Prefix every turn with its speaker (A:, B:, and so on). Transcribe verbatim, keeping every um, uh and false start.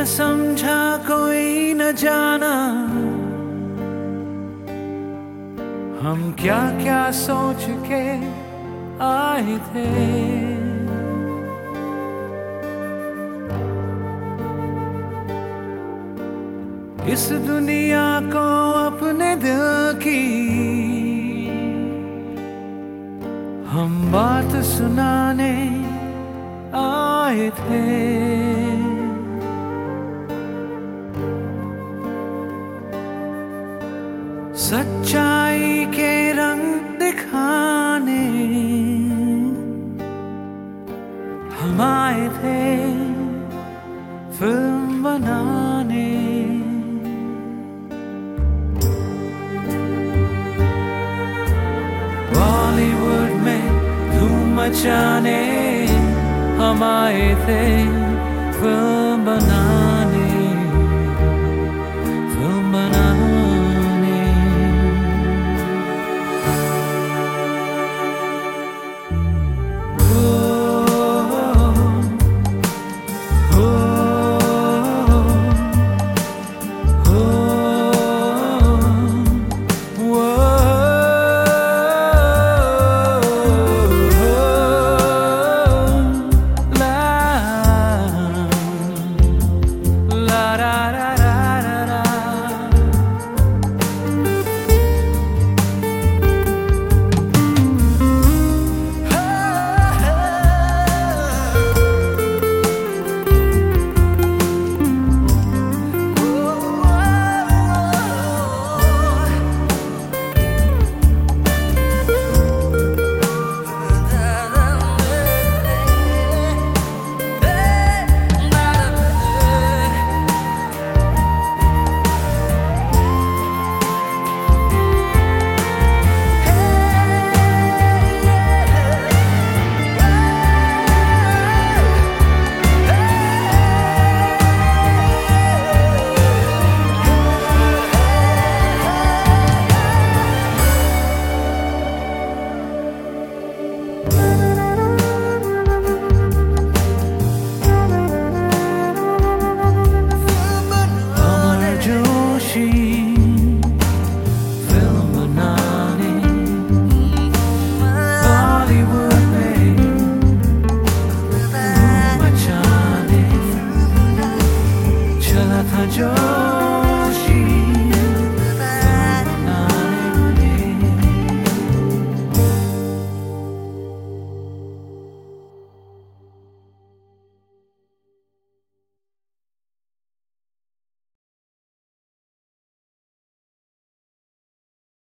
A: न समझा कोई न जाना, हम क्या क्या सोच के आए थे। इस दुनिया को अपने दिल की हम बात सुनाने आए थे। सच्चाई के रंग दिखाने हम आए थे, फिल्म बनाने। बॉलीवुड में धूम मचाने हम आए थे, फिल्म बनाने।